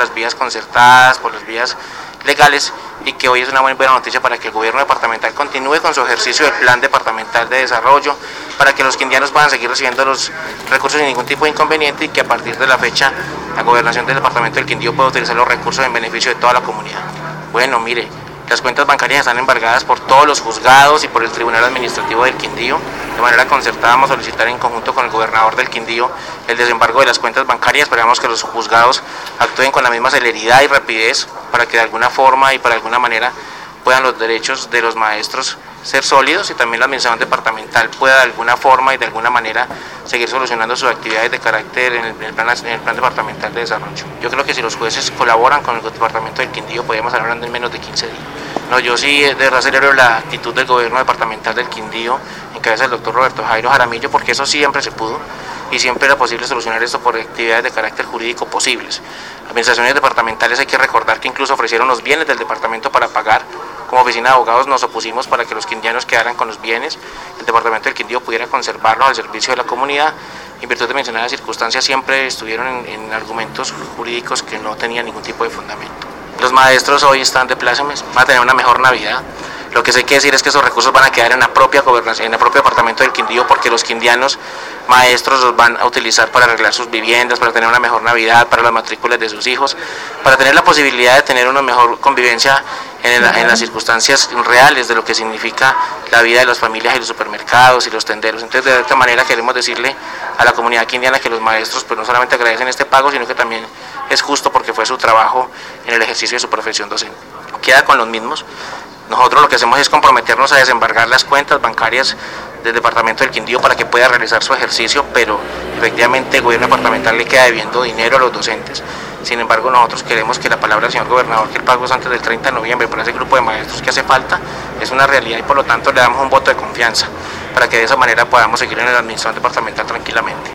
las vías concertadas, por las vías legales, y que hoy es una muy buena noticia para que el gobierno departamental continúe con su ejercicio del plan departamental de desarrollo, para que los quindianos puedan seguir recibiendo los recursos sin ningún tipo de inconveniente y que a partir de la fecha la gobernación del departamento del Quindío pueda utilizar los recursos en beneficio de toda la comunidad. Bueno, mire, las cuentas bancarias están embargadas por todos los juzgados y por el Tribunal Administrativo del Quindío. De manera concertada vamos a solicitar en conjunto con el gobernador del Quindío el desembargo de las cuentas bancarias. Esperamos que los juzgados actúen con la misma celeridad y rapidez para que de alguna forma y para alguna manera puedan los derechos de los maestros ser sólidos y también la administración departamental pueda de alguna forma y de alguna manera seguir solucionando sus actividades de carácter en el plan departamental de desarrollo. Yo creo que si los jueces colaboran con el departamento del Quindío podríamos estar hablando en menos de 15 días. No, yo sí de verdad celebro la actitud del gobierno departamental del Quindío en cabeza del doctor Roberto Jairo Jaramillo, porque eso siempre se pudo y siempre era posible solucionar esto por actividades de carácter jurídico posibles. Administraciones departamentales, hay que recordar que incluso ofrecieron los bienes del departamento para pagar. Como oficina de abogados nos opusimos para que los quindianos quedaran con los bienes, el departamento del Quindío pudiera conservarlos al servicio de la comunidad. En virtud de mencionadas circunstancias siempre estuvieron en argumentos jurídicos que no tenían ningún tipo de fundamento. Los maestros hoy están de plácemes, van a tener una mejor Navidad. Lo que sí hay que decir es que esos recursos van a quedar en la propia gobernación, en el propio departamento del Quindío, porque los quindianos maestros los van a utilizar para arreglar sus viviendas, para tener una mejor Navidad, para las matrículas de sus hijos, para tener la posibilidad de tener una mejor convivencia en las circunstancias reales de lo que significa la vida de las familias y los supermercados y los tenderos. Entonces, de esta manera queremos decirle a la comunidad quindiana que los maestros pues no solamente agradecen este pago, sino que también es justo porque fue su trabajo en el ejercicio de su profesión docente. Queda con los mismos. Nosotros lo que hacemos es comprometernos a desembargar las cuentas bancarias del departamento del Quindío para que pueda realizar su ejercicio, pero efectivamente el gobierno departamental le queda debiendo dinero a los docentes. Sin embargo, nosotros queremos que la palabra del señor gobernador, que el pago es antes del 30 de noviembre para ese grupo de maestros que hace falta, es una realidad y por lo tanto le damos un voto de confianza para que de esa manera podamos seguir en la administración departamental tranquilamente.